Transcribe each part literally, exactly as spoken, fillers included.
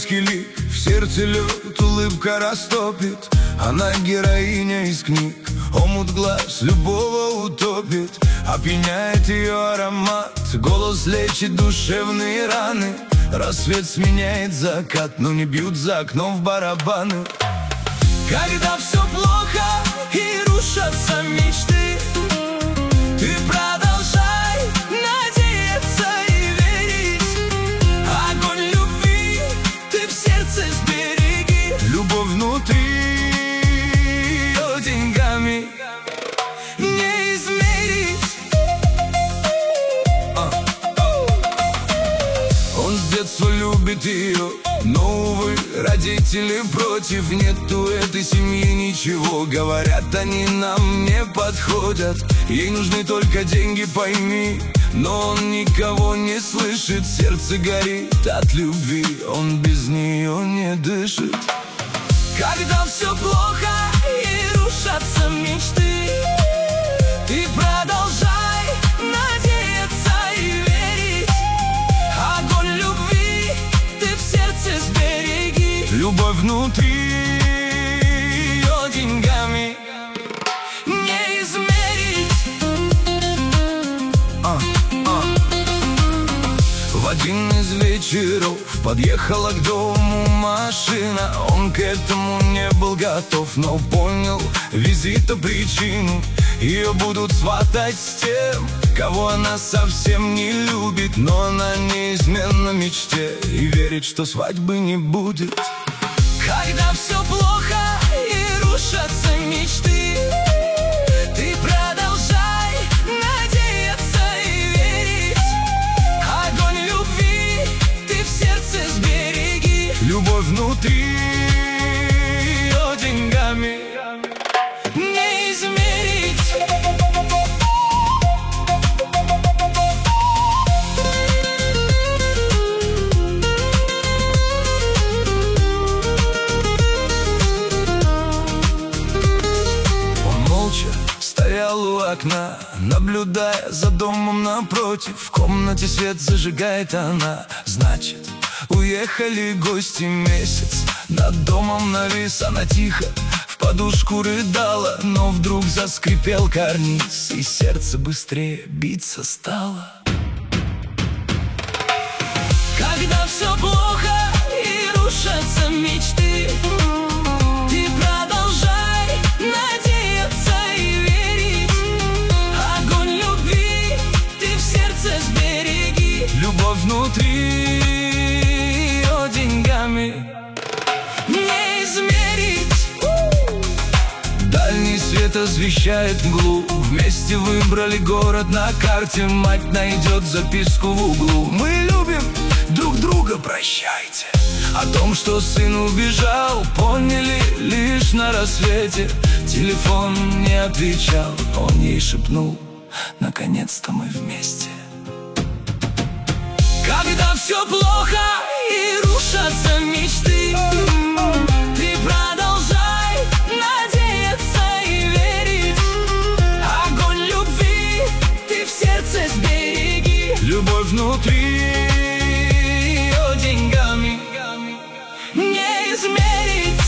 геройский лик, в сердце лед улыбка растопит. Она героиня из книг, омут глаз любого утопит. Опьяняет ее аромат, голос лечит душевные раны. Рассвет сменяет закат, но не бьют за окном в барабаны. Когда все плохо и рушатся мечты, ты продолжай надеяться и верить. Огонь любви ты в сердце сбереги. Любовь внутри ее деньгами не измерить. а. Он с детства любит ее, но, увы, родители против. Нету этой семьи ничего, говорят, они нам не подходят. Ей нужны только деньги, пойми. Но он никого не слышит, сердце горит от любви, он без нее не дышит. Когда все плохо и рушатся мечты, ты продолжай надеяться и верить. Огонь любви ты в сердце сбереги. Любовь внутри ее деньгами не измерить. а, а. В один из вечеров подъехала к дому машина. Он к этому не был готов, но понял визита причину. Ее будут сватать с тем, кого она совсем не любит. Но она неизменно мечте и верит, что свадьбы не будет. Когда все плохо и рушатся мечты, ты продолжай надеяться и верить. Огонь любви ты в сердце сбереги. Любовь внутри ее деньгами не измерить. Стоял у окна, наблюдая за домом напротив. В комнате свет зажигает она. Значит, уехали гости месяц. Над домом навис, она тихо в подушку рыдала. Но вдруг заскрипел карниз, и сердце быстрее биться стало. Когда все плохо и рушатся мечты, ты продолжай надеяться и верить. Огонь любви ты в сердце сбереги. Любовь внутри ее деньгами не измерить. Дальний свет освещает мглу. Вместе выбрали город на карте. Мать найдет записку в углу. Мы любим друг друга, прощайте. О том, что сын убежал, поняли лишь на рассвете. Телефон не отвечал, он ей шепнул: наконец-то мы вместе. Когда все плохо и рушатся мечты, ты продолжай надеяться и верить. Огонь любви ты в сердце сбереги. Любовь внутри ее деньгами не измерить.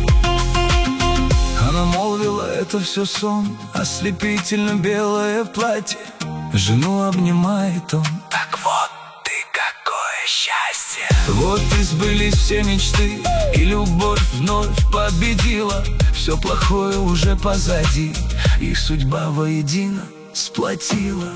Она молвила, это все сон, ослепительно белое платье. Жену обнимает он. Так вот ты, какое счастье. Вот и сбылись все мечты, и любовь вновь победила. Все плохое уже позади, их судьба воедино сплотила.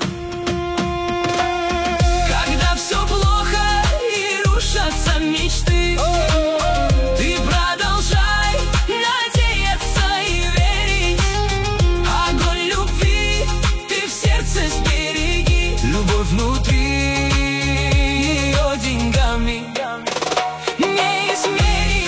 Когда все плохо и рушатся мечты, ты продолжай надеяться и верить. Огонь любви ты в сердце сбереги. Любовь внутри ее деньгами не измерить.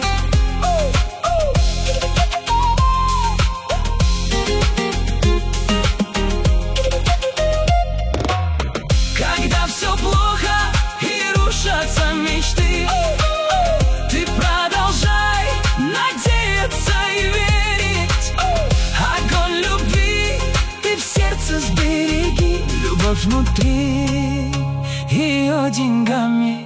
Когда все плохо и рушатся мечты, ты продолжай надеяться и верить. Огонь любви ты в сердце сбереги. Любовь внутри ее деньгами